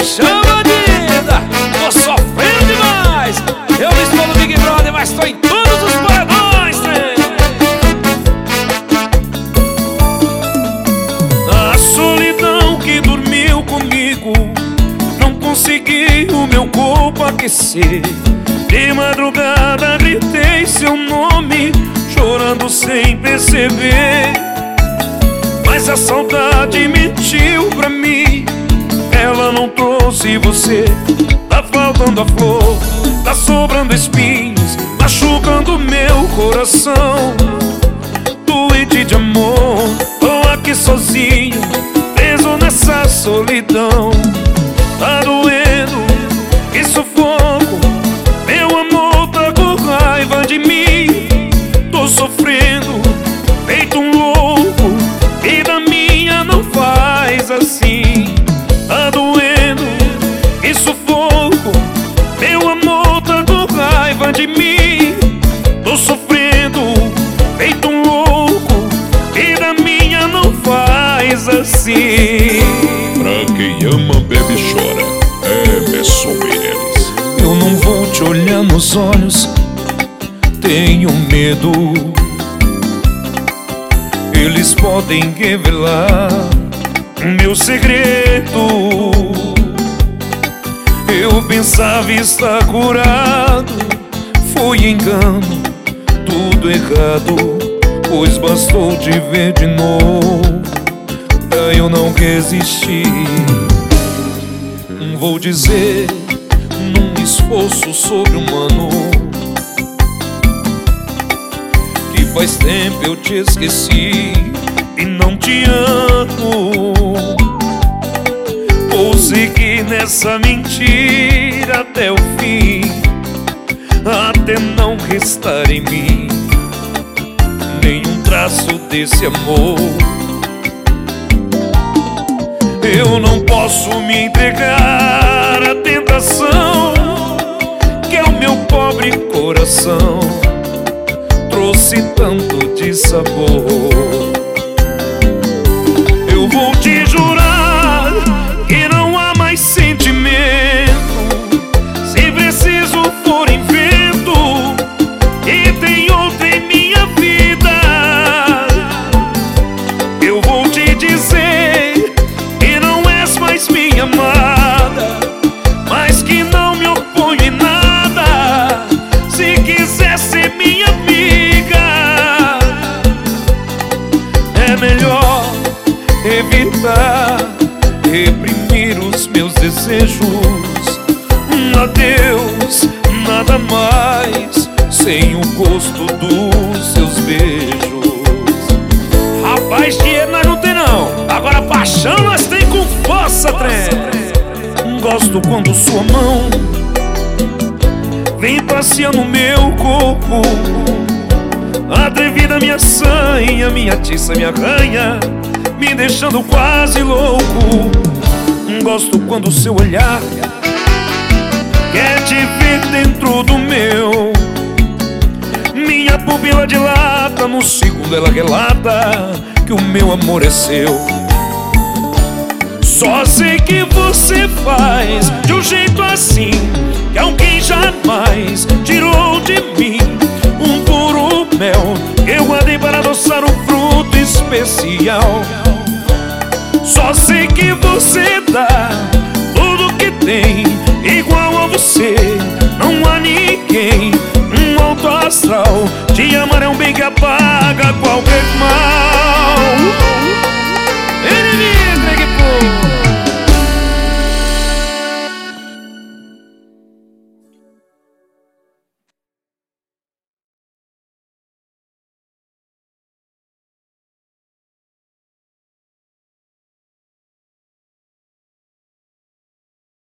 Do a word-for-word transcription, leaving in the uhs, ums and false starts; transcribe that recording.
paixão bandida. Tô sofrendo demais. Eu não estou no Big Brother, mas tô em todos os paredões, né? A solidão que dormiu comigo não consegui o meu corpo aquecer. De madrugada gritei seu nome, chorando sem perceber. Mas a saudade mentiu pra mim, ela não trouxe você. Tá faltando a flor, tá sobrando espinhos, machucando meu coração. Doente de amor, tô aqui sozinho, preso nessa solidão. Tá doendo, que sufoco, meu amor tá com raiva de mim. Tô sofrendo, feito um louco, vida minha não faz assim. Tá doendo, que sufoco, meu amor tá com raiva de mim. Tô sofrendo, feito um louco, vida minha não faz assim. Pra quem ama, bebe e chora, Emerson Meirelles. Eu não vou te olhar nos olhos, tenho medo. Eles podem revelar meu segredo. Eu pensava estar curado, foi engano, tudo errado. Pois bastou te ver de novo pra eu não resistir. Vou dizer, num esforço sobre-humano, que faz tempo eu te esqueci e não te amo. Vou seguir nessa mentira até o fim, até não restar em mim nenhum traço desse amor. Eu não posso me entregar à tentação que é o meu pobre coração trouxe tanto de sabor. Eu vou te jurar que não há mais sentimento. Se preciso for invento, e tem outra em minha vida. Eu vou te dizer que não és mais minha amada, mas que não me oponho em nada. Se quiser ser minha amiga, é melhor evitar reprimir os meus desejos. Um adeus, nada mais, sem o gosto dos seus beijos. Rapaz, dinheiro nós não tem não, agora paixão nós tem com força, trem. Gosto quando sua mão vem passeando meu corpo, atrevida minha sanha, minha atiça, me arranha, me deixando quase louco. Gosto quando seu olhar quer te ver dentro do meu. Minha pupila dilata, no segundo ela relata que o meu amor é seu. Só sei que você faz de um jeito assim que alguém jamais tirou de mim um puro mel que eu guardei para adoçar um fruto especial. Só sei que você dá tudo que tem, igual a você não há ninguém. Um alto astral, te amar é um bem que apaga qualquer mal.